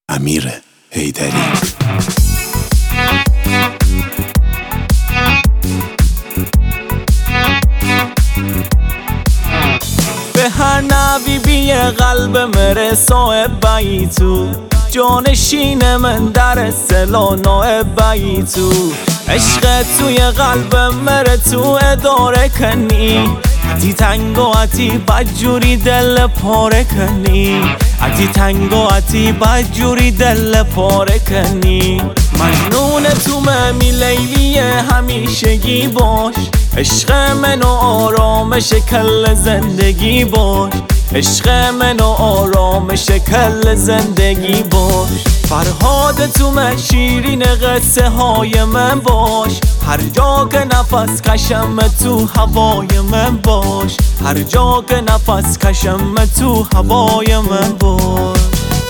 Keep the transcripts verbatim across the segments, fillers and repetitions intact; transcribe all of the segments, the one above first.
امیر حیدری. به هر نوی بی قلب مره صاحب بایی تو جانشین من در اصطلاح نائب بایی تو عشق توی قلب مره تو اداره کنی عتی تنگ و عتی بدجوری دل پاره کنی عتی تنگ و عتی بدجوری دل پاره کنی مجنون تو ممی لیلی همیشگی باش عشق من و آرامش کل زندگی باش عشق من و آرامش کل زندگی باش فرهاد تو من شیرین قصه های من باش هر جا که نفس کشم تو هوای من باش هر جا که نفس کشم تو هوای من باش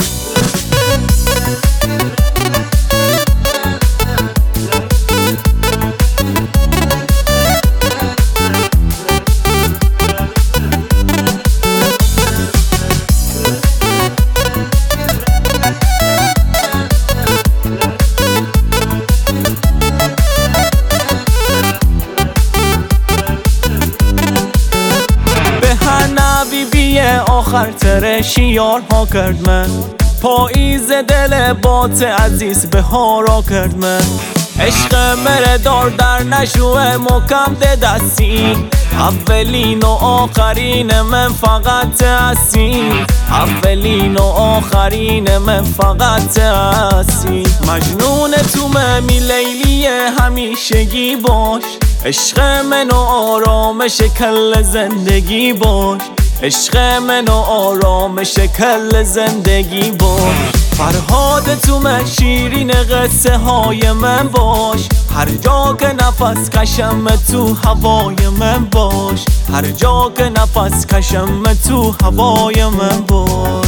آخر ترشی یارها کرد من پاییز دل بات عزیز بهارا کرد من عشق مره دار در نشوه مکم ده دستی اولین و آخرین من فقط هستی اولین و آخرین من فقط هستی مجنون تو ممی لیلی همیشگی باش عشق من و آرامش کل زندگی باش عشق من و آرامش کل زندگی باش فرهاد تو من شیرین قصه های من باش هر جا که نفس کشم تو هوای من باش هر جا که نفس کشم تو هوای من باش